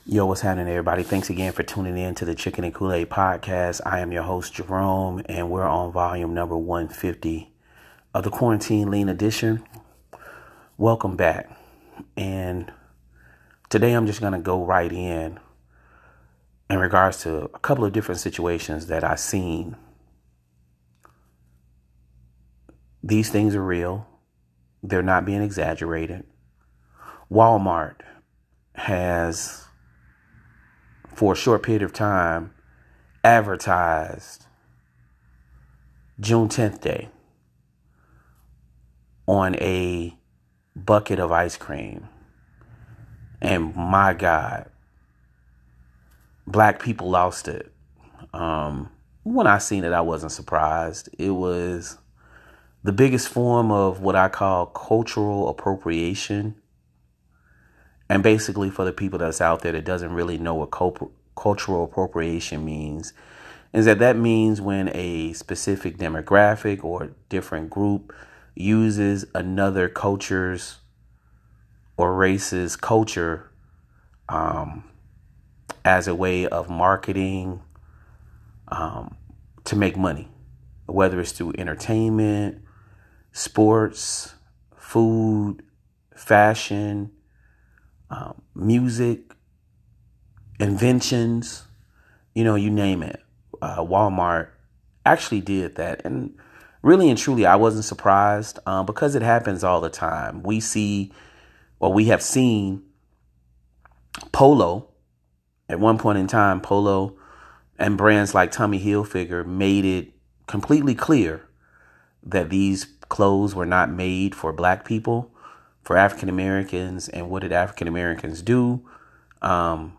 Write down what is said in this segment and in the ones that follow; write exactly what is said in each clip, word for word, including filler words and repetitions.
Yo, what's happening, everybody? Thanks again for tuning in to the Chicken and Kool-Aid podcast. I am your host, Jerome, and we're on volume number one fifty of the Quarantine Lean Edition. Welcome back. And today I'm just going to go right in in regards to a couple of different situations that I've seen. These things are real. They're not being exaggerated. Walmart has, for a short period of time, advertised June tenth Day on a bucket of ice cream. And my God, black people lost it. Um, when I seen it, I wasn't surprised. It was the biggest form of what I call cultural appropriation. And basically, for the people that's out there that doesn't really know what cult- cultural appropriation means, is that that means when a specific demographic or different group uses another culture's or race's culture um, as a way of marketing um, to make money, whether it's through entertainment, sports, food, fashion, um, music, inventions, you know, you name it. Uh, Walmart actually did that. And really and truly, I wasn't surprised um, because it happens all the time. We see, or we have seen Polo. At one point in time, Polo and brands like Tommy Hilfiger made it completely clear that these clothes were not made for black people, for African Americans. And what did African Americans do? Um,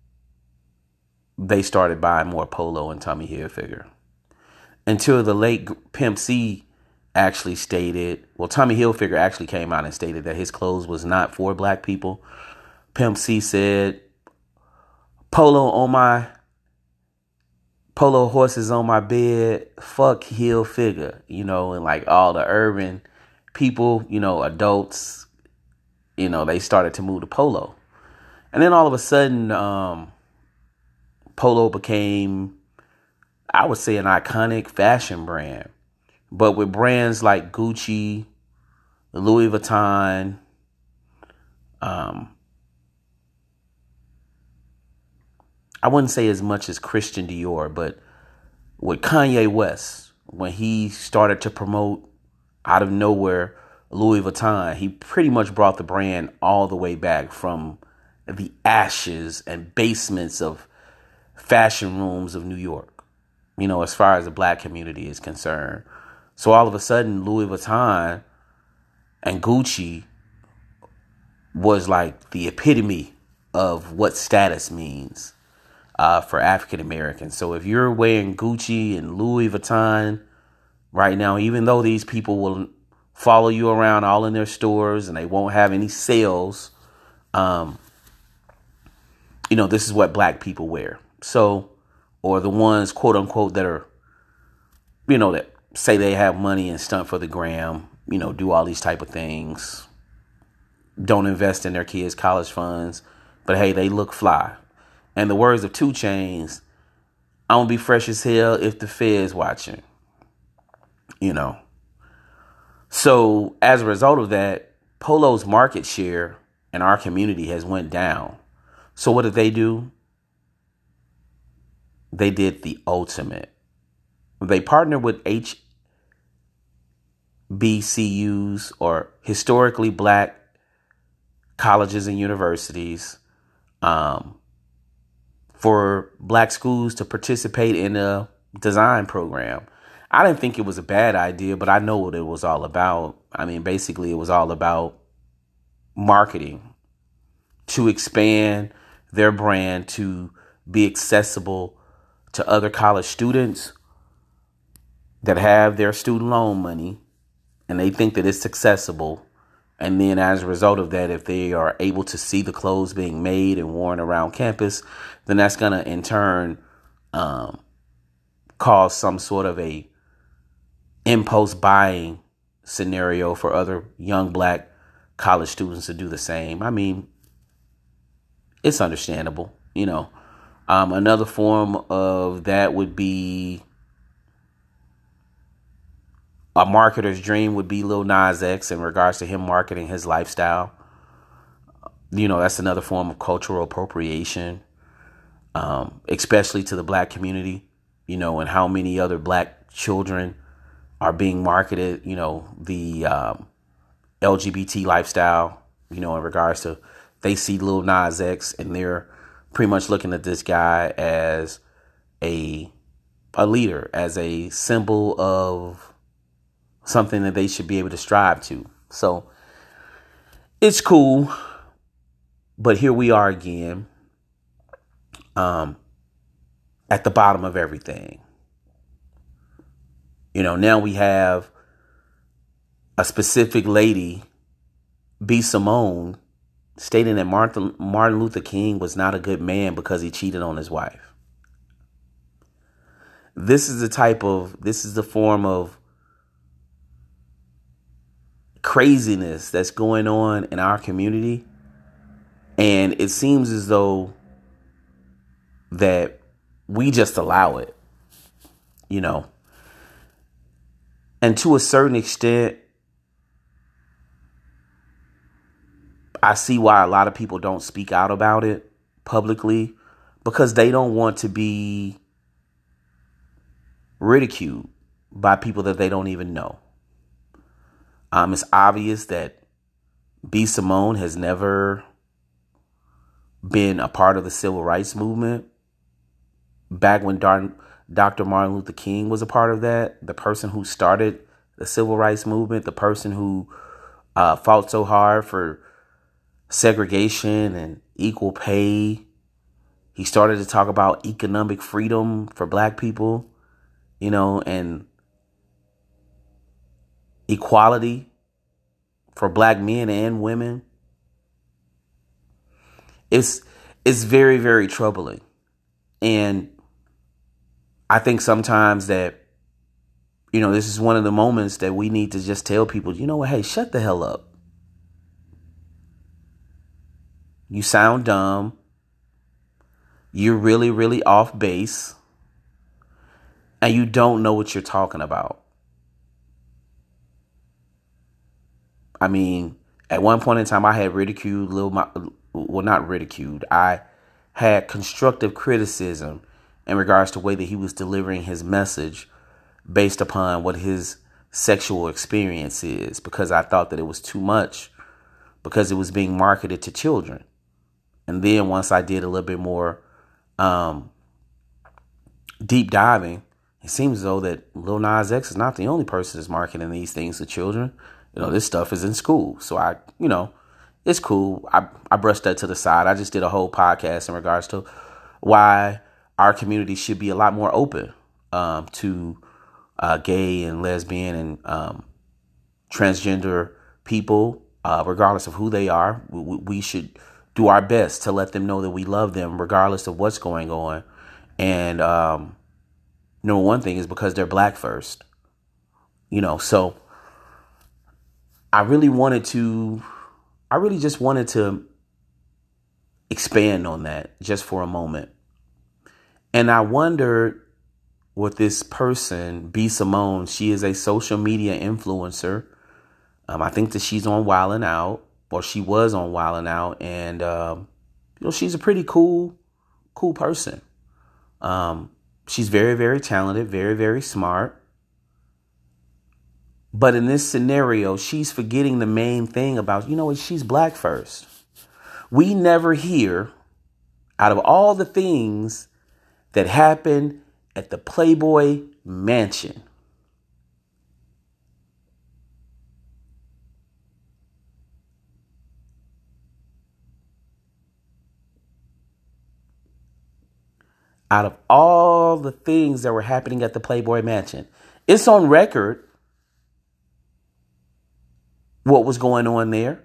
they started buying more Polo and Tommy Hilfiger. Until the late Pimp C actually stated, well, Tommy Hilfiger actually came out and stated that his clothes was not for black people. Pimp C said, Polo on my, Polo horses on my bed, fuck Hilfiger, you know, and like all the urban people, you know, adults, you know, they started to move to Polo. And then all of a sudden, um, Polo became, I would say, an iconic fashion brand. But with brands like Gucci, Louis Vuitton, um, I wouldn't say as much as Christian Dior, but with Kanye West, when he started to promote out of nowhere Louis Vuitton, he pretty much brought the brand all the way back from the ashes and basements of fashion rooms of New York, you know, as far as the black community is concerned. So all of a sudden, Louis Vuitton and Gucci was like the epitome of what status means uh, for African Americans. So if you're wearing Gucci and Louis Vuitton right now, even though these people will follow you around all in their stores and they won't have any sales, um, you know, this is what black people wear. So, or the ones, quote unquote, that are, you know, that say they have money and stunt for the gram, you know, do all these type of things, don't invest in their kids' college funds, but hey, they look fly. And the words of two Chainz, I'm gonna be fresh as hell if the Fed's watching, you know. So as a result of that, Polo's market share in our community has went down. So what did they do? They did the ultimate. They partnered with H B C Us, or historically black colleges and universities, um, for black schools to participate in a design program. I didn't think it was a bad idea, but I know what it was all about. I mean, basically, it was all about marketing to expand their brand to be accessible to other college students that have their student loan money and they think that it's accessible. And then as a result of that, if they are able to see the clothes being made and worn around campus, then that's going to in turn um, cause some sort of a impulse buying scenario for other young black college students to do the same. I mean, it's understandable, you know. Um, another form of that would be a marketer's dream would be Lil Nas X in regards to him marketing his lifestyle. You know, that's another form of cultural appropriation, um, especially to the black community, you know, and how many other black children are being marketed, you know, the um, L G B T lifestyle, you know, in regards to they see Lil Nas X and they're pretty much looking at this guy as a a leader, as a symbol of something that they should be able to strive to. So it's cool. But here we are again, um, at the bottom of everything. You know, now we have a specific lady, B. Simone, stating that Martin, Martin Luther King was not a good man because he cheated on his wife. This is the type of, this is the form of craziness that's going on in our community. And it seems as though that we just allow it, you know. And to a certain extent, I see why a lot of people don't speak out about it publicly, because they don't want to be ridiculed by people that they don't even know. Um, it's obvious that B. Simone has never been a part of the civil rights movement. Back when Dar- Doctor Martin Luther King was a part of that, the person who started the civil rights movement, the person who uh, fought so hard for segregation and equal pay. He started to talk about economic freedom for black people, you know, and equality for black men and women. It's it's very, very troubling. And I think sometimes that, you know, this is one of the moments that we need to just tell people, you know what, hey, shut the hell up. You sound dumb. You're really, really off base. And you don't know what you're talking about. I mean, at one point in time, I had ridiculed Lil Ma- well, not ridiculed. I had constructive criticism in regards to the way that he was delivering his message based upon what his sexual experience is, because I thought that it was too much because it was being marketed to children. And then once I did a little bit more um, deep diving, it seems as though that Lil Nas X is not the only person that's marketing these things to children. You know, this stuff is in school. So I, you know, it's cool. I, I brushed that to the side. I just did a whole podcast in regards to why our community should be a lot more open um, to uh, gay and lesbian and um, transgender people, uh, regardless of who they are. We, we should do our best to let them know that we love them regardless of what's going on. And um, number one thing is because they're black first, you know, so I really wanted to, I really just wanted to expand on that just for a moment. And I wondered with this person, B. Simone, she is a social media influencer. Um, I think that she's on Wild 'N Out, or she was on Wild 'N Out. And, um, you know, she's a pretty cool, cool person. Um, she's very, very talented, very, very smart. But in this scenario, she's forgetting the main thing about, you know what, she's black first. We never hear, out of all the things that happened at the Playboy Mansion, out of all the things that were happening at the Playboy Mansion, it's on record what was going on there.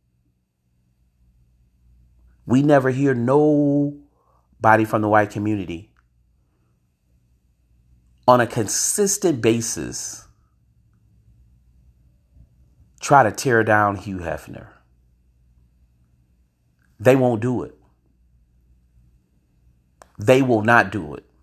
We never hear nobody from the white community on a consistent basis try to tear down Hugh Hefner. They won't do it. they will not do it.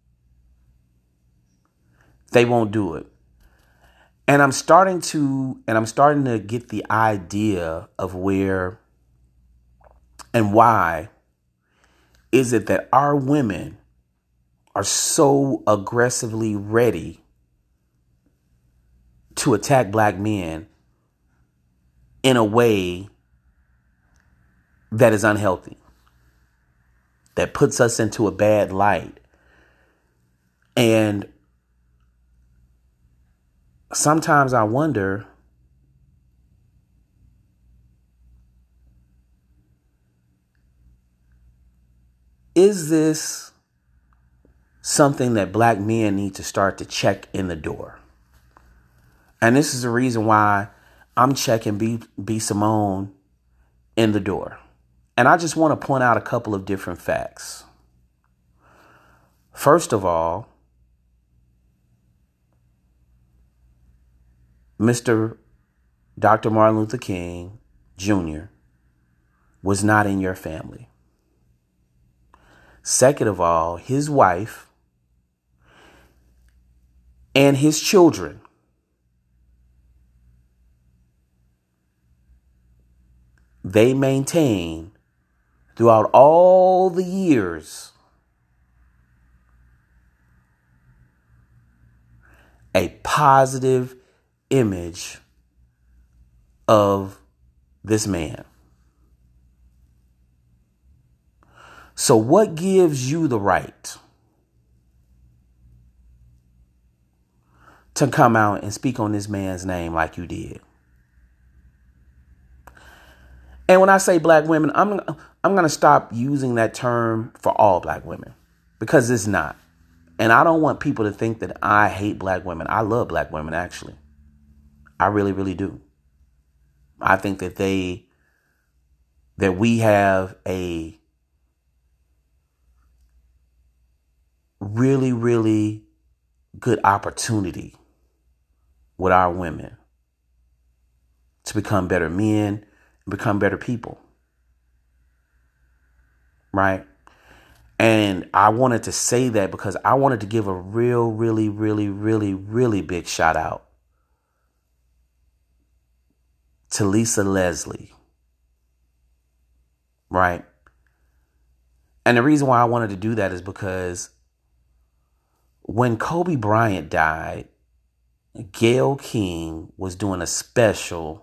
They won't do it. And I'm starting to, and I'm starting to get the idea of where and why is it that our women are so aggressively ready to attack black men in a way that is unhealthy, that puts us into a bad light. And sometimes I wonder, is this something that black men need to start to check in the door? And this is the reason why I'm checking B, B Simone in the door. And I just want to point out a couple of different facts. First of all, Mister Doctor Martin Luther King Junior was not in your family. Second of all, his wife and his children they maintain throughout all the years a positive image of this man. So what gives you the right to come out and speak on this man's name like you did? And when I say black women, I'm I'm going to stop using that term for all black women, because it's not. And I don't want people to think that I hate black women. I love black women, actually. I really, really do. I think that they, that we have a really, really good opportunity with our women to become better men and become better people. Right? And I wanted to say that because I wanted to give a real, really, really, really, really big shout out to Lisa Leslie. Right? And the reason why I wanted to do that is because when Kobe Bryant died, Gayle King was doing a special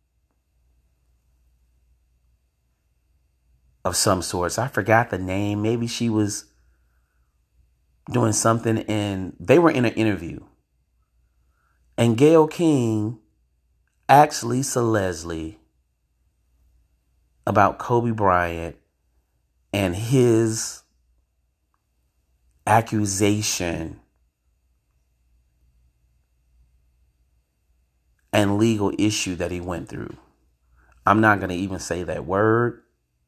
of some sorts. I forgot the name. Maybe she was doing something, and they were in an interview. And Gayle King asked Lisa Leslie about Kobe Bryant and his accusation and legal issue that he went through. I'm not going to even say that word.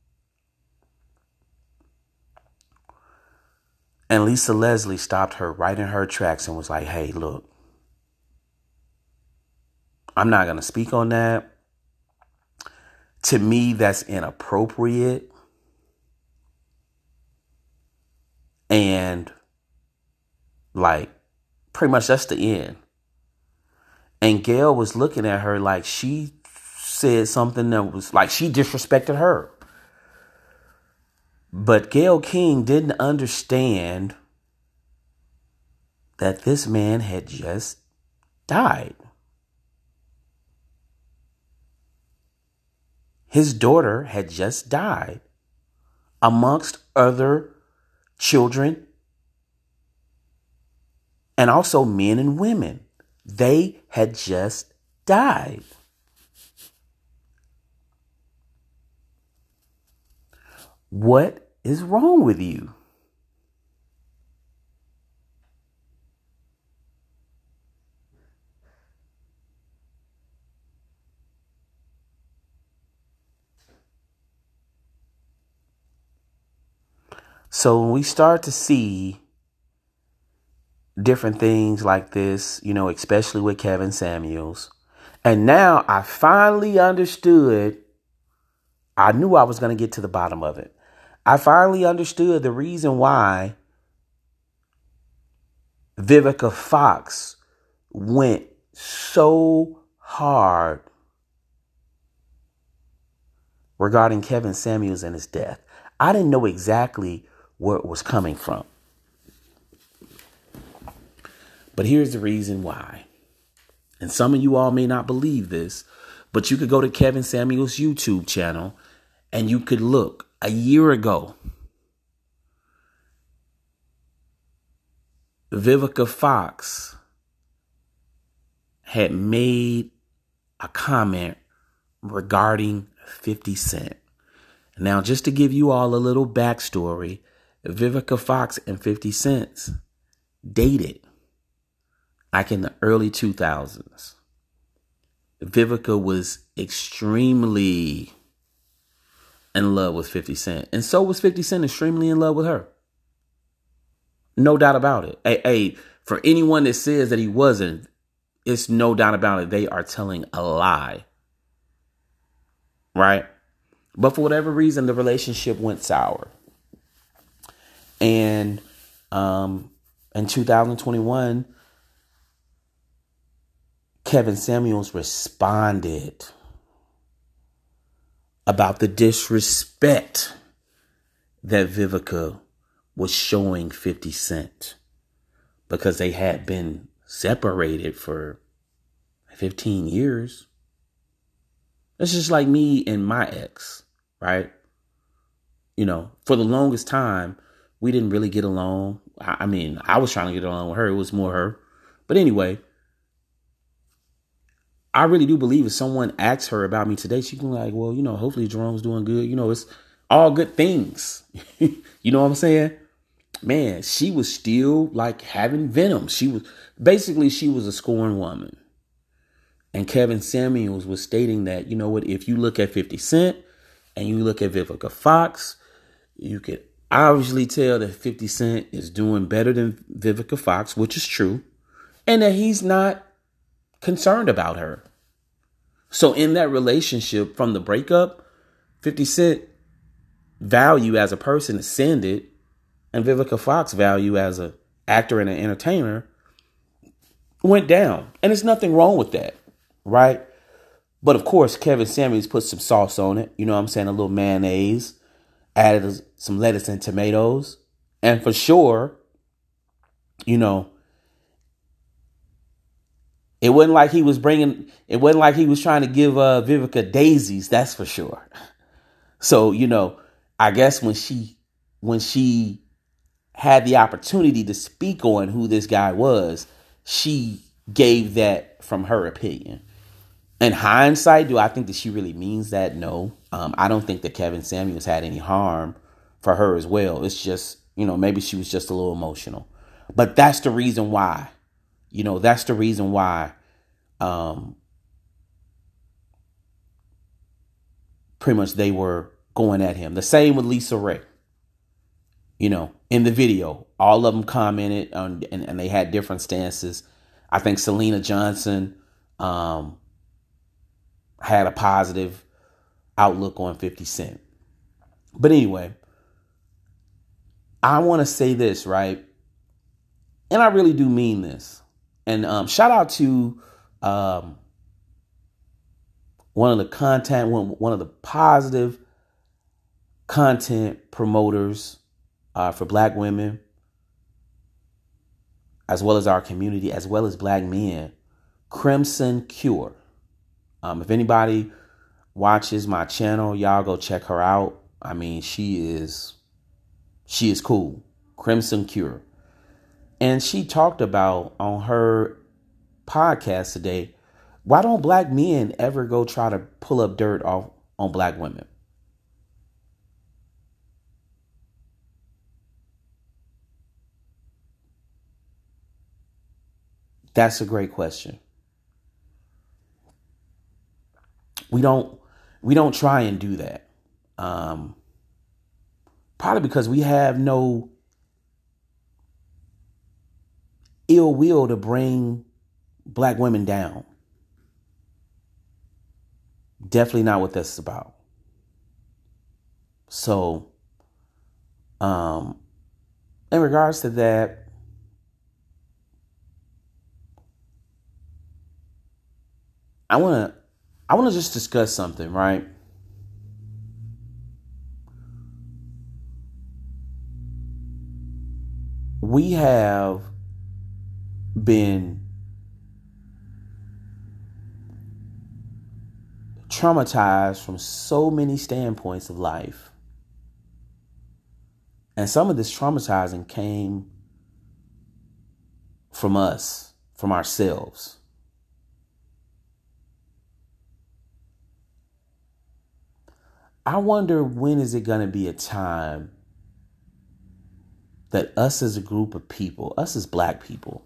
And Lisa Leslie stopped her right in her tracks and was like, hey, look, I'm not going to speak on that. To me, that's inappropriate. And like, pretty much that's the end. And Gayle was looking at her like she said something that was like she disrespected her. But Gayle King didn't understand that this man had just died. His daughter had just died, amongst other children and also men and women. They had just died. What is wrong with you? So when we start to see different things like this, you know, especially with Kevin Samuels, and now I finally understood, I knew I was going to get to the bottom of it. I finally understood the reason why Vivica Fox went so hard regarding Kevin Samuels and his death. I didn't know exactly where it was coming from. But here's the reason why. And some of you all may not believe this, but you could go to Kevin Samuels' YouTube channel and you could look a year ago. Vivica Fox had made a comment regarding fifty Cent. Now, just to give you all a little backstory, Vivica Fox and fifty Cent dated like in the early two thousands. Vivica was extremely in love with fifty Cent. And so was fifty Cent extremely in love with her. No doubt about it. Hey, hey, for anyone that says that he wasn't, it's no doubt about it. They are telling a lie. Right? But for whatever reason, the relationship went sour. And um, in two thousand twenty-one, Kevin Samuels responded about the disrespect that Vivica was showing fifty Cent because they had been separated for fifteen years. It's just like me and my ex, right? You know, for the longest time, we didn't really get along. I mean, I was trying to get along with her. It was more her. But anyway, I really do believe if someone asks her about me today, she can be like, well, you know, hopefully Jerome's doing good. You know, it's all good things. You know what I'm saying? Man, she was still like having venom. She was basically she was a scorned woman. And Kevin Samuels was stating that, you know what, if you look at fifty Cent and you look at Vivica Fox, you could obviously tell that fifty Cent is doing better than Vivica Fox, which is true, and that he's not concerned about her. So in that relationship from the breakup, fifty Cent value as a person ascended, and Vivica Fox value as an actor and an entertainer went down. And there's nothing wrong with that, right? But of course, Kevin Samuels put some sauce on it. You know what I'm saying? A little mayonnaise, added some lettuce and tomatoes. And for sure, you know, it wasn't like he was bringing, it wasn't like he was trying to give uh, Vivica daisies. That's for sure. So, you know, I guess when she, when she had the opportunity to speak on who this guy was, she gave that from her opinion. In hindsight, do I think that she really means that? No. Um, I don't think that Kevin Samuels had any harm for her as well. It's just, you know, maybe she was just a little emotional. But that's the reason why. You know, that's the reason why um, pretty much they were going at him. The same with Lisa Ray. You know, in the video, all of them commented on, and, and they had different stances. I think Selena Johnson um, had a positive outlook on fifty Cent. But anyway, I want to say this, right? And I really do mean this. And um, shout out to um, one of the content, one, one of the positive content promoters uh, for Black women, as well as our community, as well as Black men, Crimson Cure. Um, if anybody watches my channel, y'all go check her out. I mean, she is, she is cool. Crimson Cure. And she talked about on her podcast today, why don't Black men ever go try to pull up dirt off on Black women? That's a great question. We don't, we don't try and do that. Um, probably because we have no ill will to bring Black women down. Definitely not what this is about. So Um, in regards to that, I want to I want to just discuss something, right? We have been traumatized from so many standpoints of life. And some of this traumatizing came from us, from ourselves. I wonder, when is it going to be a time that us as a group of people, us as Black people,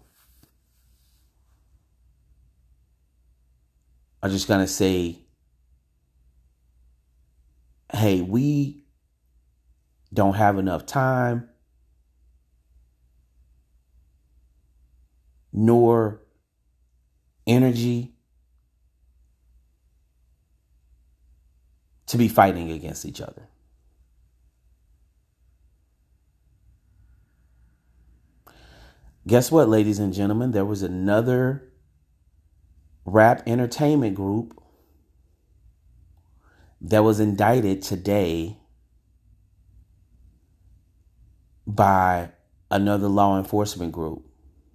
are just going to say, hey, we don't have enough time nor energy to be fighting against each other. Guess what, ladies and gentlemen? There was another rap entertainment group that was indicted today by another law enforcement group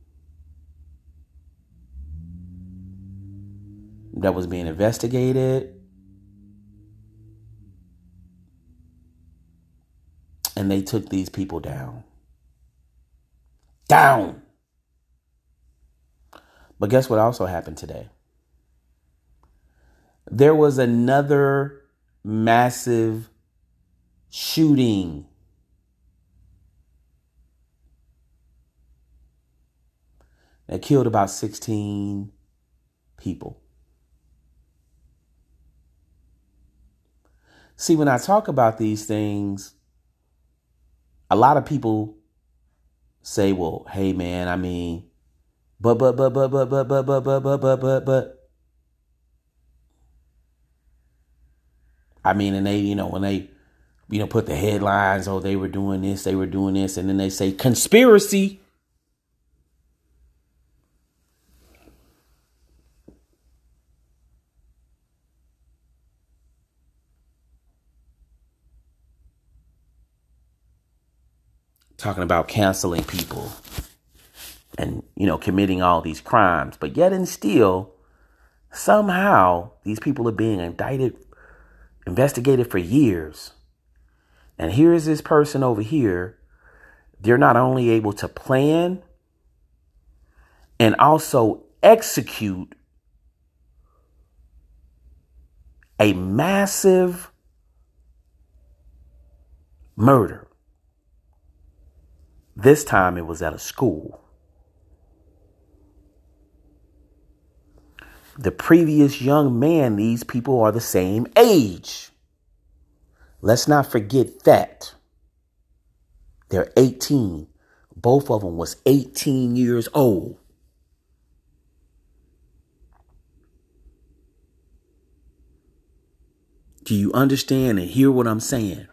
that was being investigated. And they took these people down. Down. But guess what also happened today? There was another massive shooting. That killed about sixteen people. See, when I talk about these things, a lot of people say, well, hey, man, I mean, but, but, but, but, but, but, but, but, but, but, but, but, but. I mean, and they, you know, when they, you know, put the headlines, oh, they were doing this, they were doing this, and then they say conspiracy. Talking about canceling people and, you know, committing all these crimes. But yet and still, somehow, these people are being indicted, investigated for years. And here is this person over here. They're not only able to plan and also execute a massive murder. This time it was at a school. The previous young man, these people are the same age. Let's not forget that. They're eighteen. Both of them was eighteen years old. Do you understand and hear what I'm saying?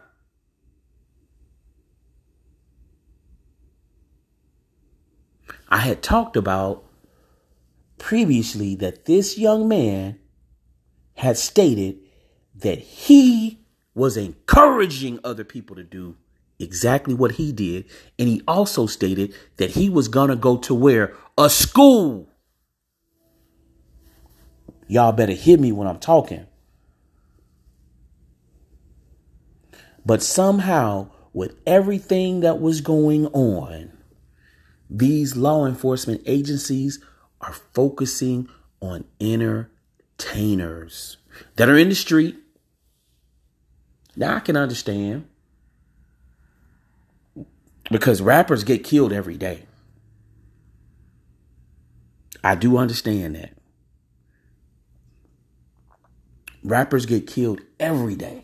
I had talked about previously that this young man had stated that he was encouraging other people to do exactly what he did. And he also stated that he was going to go to where? A school. Y'all better hear me when I'm talking. But somehow, with everything that was going on, these law enforcement agencies are focusing on entertainers that are in the street. Now, I can understand, because rappers get killed every day. I do understand that. Rappers get killed every day.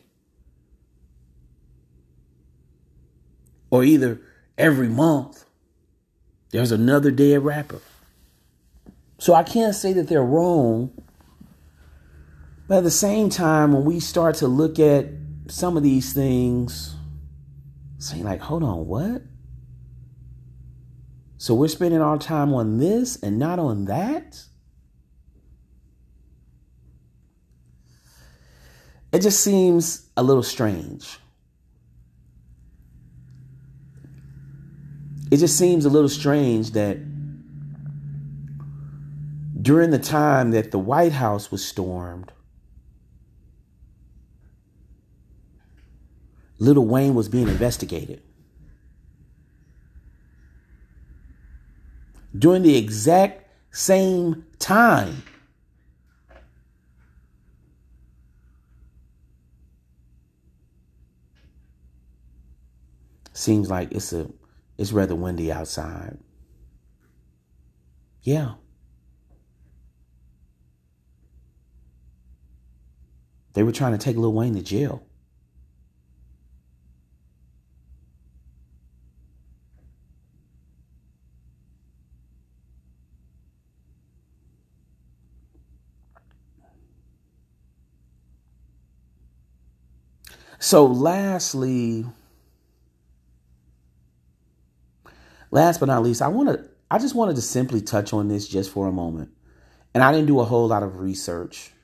Or either every month. There's another dead rapper. So I can't say that they're wrong. But at the same time, when we start to look at some of these things, So you're like, hold on, what? So we're spending our time on this and not on that? It just seems a little strange. It just seems a little strange that during the time that the White House was stormed, Lil Wayne was being investigated. During the exact same time. Seems like it's a it's rather windy outside. Yeah. They were trying to take Lil Wayne to jail. So lastly, last but not least, I want to I just wanted to simply touch on this just for a moment. And I didn't do a whole lot of research.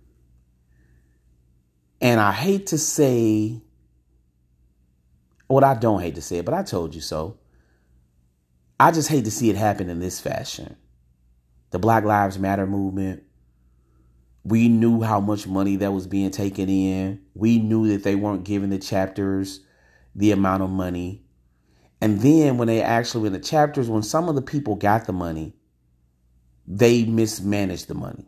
And I hate to say what I don't hate to say it, but I told you so. I just hate to see it happen in this fashion. The Black Lives Matter movement. We knew how much money that was being taken in. We knew that they weren't giving the chapters the amount of money. And then when they actually, in the chapters, when some of the people got the money, they mismanaged the money.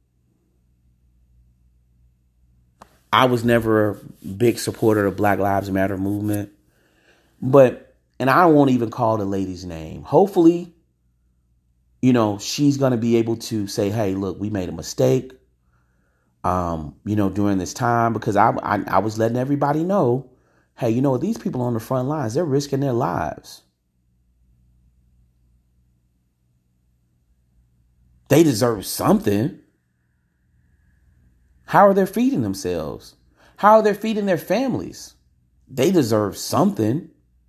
I was never a big supporter of Black Lives Matter movement. But, and I won't even call the lady's name. Hopefully, you know, she's going to be able to say, hey, look, we made a mistake. Um, you know, during this time, because I, I I was letting everybody know, hey, you know, these people on the front lines, they're risking their lives. They deserve something. How are they feeding themselves? How are they feeding their families? They deserve something.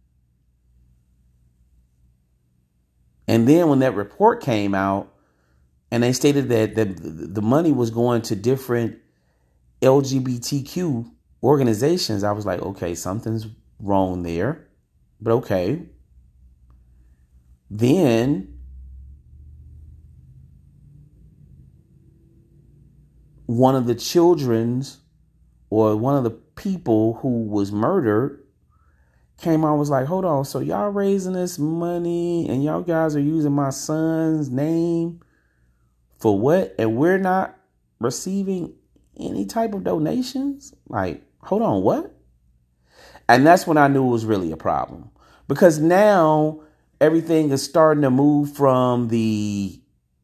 And then when that report came out, and they stated that the, the money was going to different L G B T Q organizations, I was like, okay, something's wrong there. But okay. Then one of the children's or one of the people who was murdered came out and was like, hold on, so y'all raising this money and y'all guys are using my son's name for what? And we're not receiving any type of donations? Like, hold on, what? And that's when I knew it was really a problem. Because now everything is starting to move from the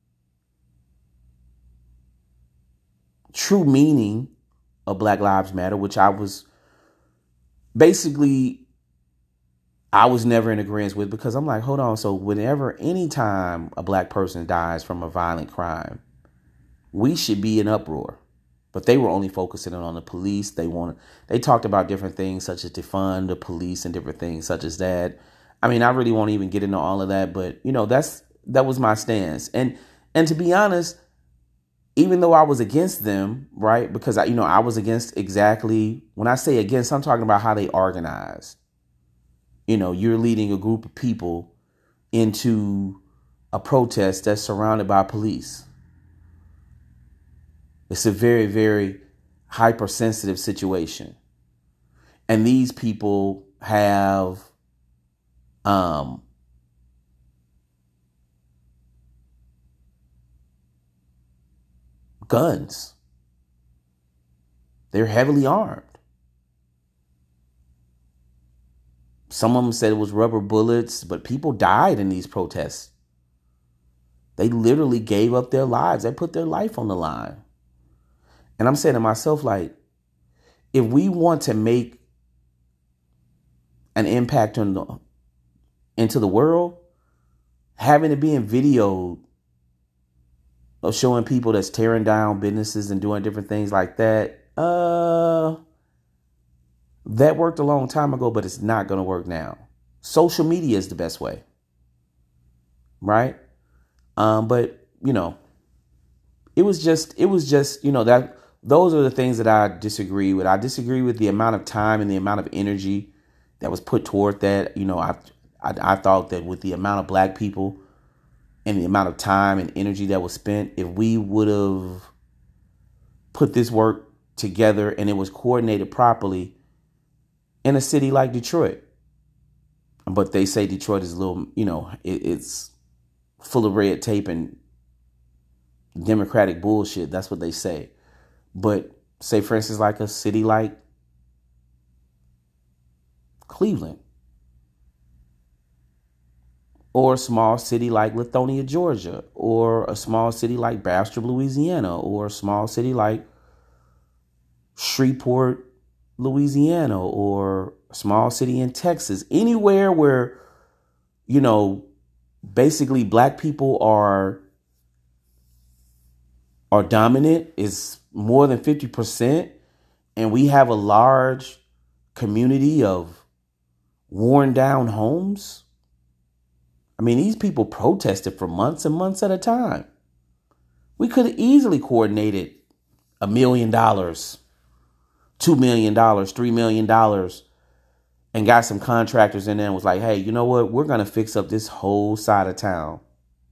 true meaning of Black Lives Matter, which I was basically, I was never in agreement with, because I'm like, hold on. So whenever, anytime a black person dies from a violent crime, we should be in uproar. But they were only focusing on the police. They wanted, they talked about different things such as defund the police and different things such as that. I mean, I really won't even get into all of that, but you know, that's, that was my stance. And, and to be honest, even though I was against them, right? Because I, you know, I was against exactly, when I say against, I'm talking about how they organized. You know, you're leading a group of people into a protest that's surrounded by police. It's a very, very hypersensitive situation. And these people have um, guns. They're heavily armed. Some of them said it was rubber bullets, but people died in these protests. They literally gave up their lives. They put their life on the line. And I'm saying to myself, like, if we want to make an impact on the, into the world, having it being videoed of showing people that's tearing down businesses and doing different things like that, uh, That worked a long time ago, but it's not going to work now. Social media is the best way. Right? Um, but, you know, it was just, it was just, you know, that those are the things that I disagree with. I disagree with the amount of time and the amount of energy that was put toward that. You know, I, I, I thought that with the amount of black people and the amount of time and energy that was spent, if we would have put this work together and it was coordinated properly in a city like Detroit. But they say Detroit is a little, you know, it, it's full of red tape and Democratic bullshit. That's what they say. But say, for instance, like a city like Cleveland or a small city like Lithonia, Georgia, or a small city like Bastrop, Louisiana, or a small city like Shreveport, Louisiana, or a small city in Texas, anywhere where, you know, basically black people are are dominant, is more than fifty percent, and we have a large community of worn down homes. I mean, these people protested for months and months at a time. We could have easily coordinated a million dollars, two million dollars, three million dollars, and got some contractors in there and was like, hey, you know what? We're going to fix up this whole side of town.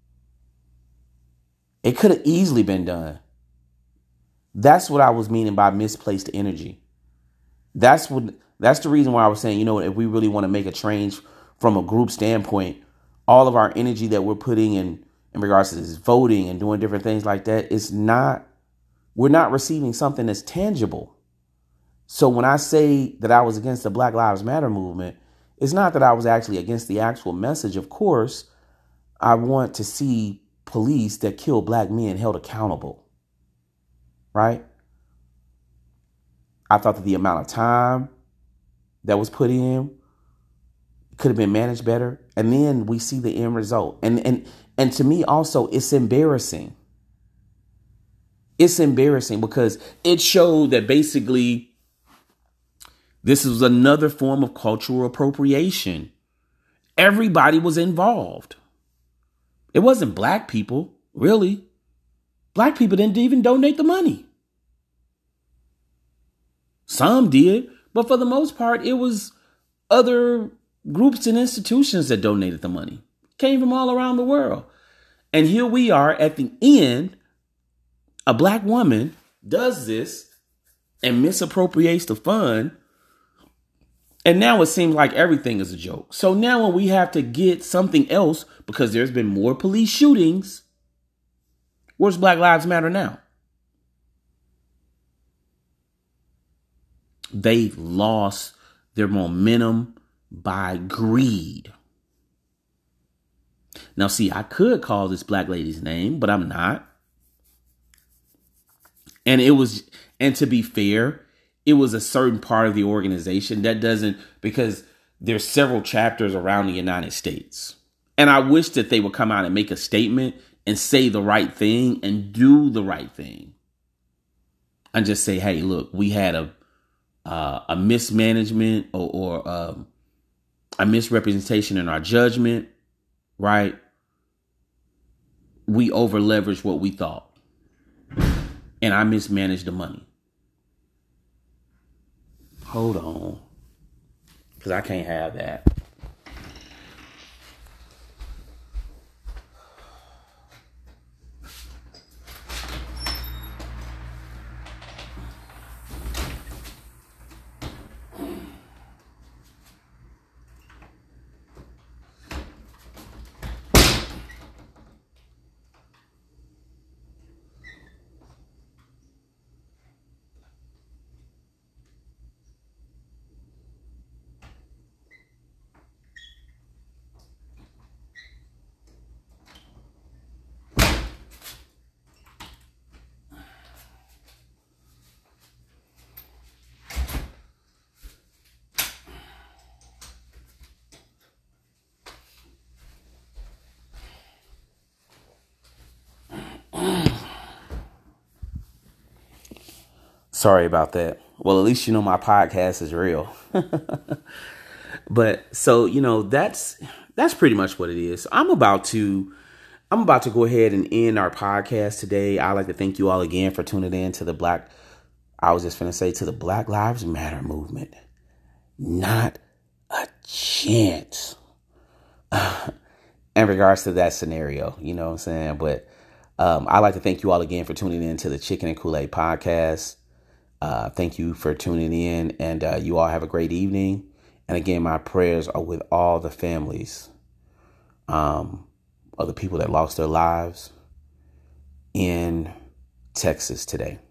It could have easily been done. That's what I was meaning by misplaced energy. That's what. That's the reason why I was saying, you know, if we really want to make a change from a group standpoint, all of our energy that we're putting in in regards to this voting and doing different things like that, it's not, we're not receiving something that's tangible. So when I say that I was against the Black Lives Matter movement, it's not that I was actually against the actual message. Of course, I want to see police that kill black men held accountable. Right? I thought that the amount of time that was put in could have been managed better. And then we see the end result. And and and to me also, it's embarrassing. It's embarrassing because it showed that basically this was another form of cultural appropriation. Everybody was involved. It wasn't black people, really. Black people didn't even donate the money. Some did, but for the most part, it was other groups and institutions that donated the money. Came from all around the world. And here we are at the end. A black woman does this and misappropriates the fund. And now it seems like everything is a joke. So now when we have to get something else, because there's been more police shootings, where's Black Lives Matter now? They've lost their momentum by greed. Now, see, I could call this black lady's name, but I'm not. And it was, and to be fair, it was a certain part of the organization that doesn't, because there's several chapters around the United States. And I wish that they would come out and make a statement and say the right thing and do the right thing. And just say, hey, look, we had a uh, a mismanagement or, or um, a misrepresentation in our judgment, right? We over leveraged what we thought. And I mismanaged the money. Hold on. Because I can't have that. Sorry about that. Well, at least you know my podcast is real. But so, you know, that's that's pretty much what it is. So I'm about to I'm about to go ahead and end our podcast today. I'd like to thank you all again for tuning in to the Black I was just going to say to the Black Lives Matter movement. Not a chance. In regards to that scenario, you know what I'm saying? But um, I'd like to thank you all again for tuning in to the Chicken and Kool-Aid podcast. Uh, thank you for tuning in, and uh, you all have a great evening. And again, my prayers are with all the families um, of the people that lost their lives in Texas today.